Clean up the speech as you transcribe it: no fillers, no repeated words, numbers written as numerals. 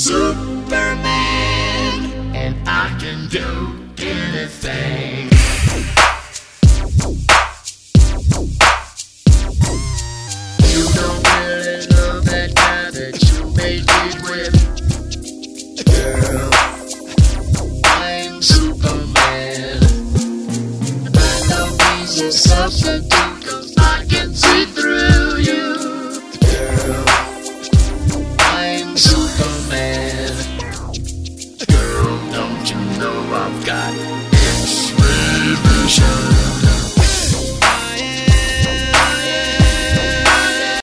Superman, and I can do anything. You don't really love that guy that you made it with. Girl, I'm Superman. I know he's a substitute.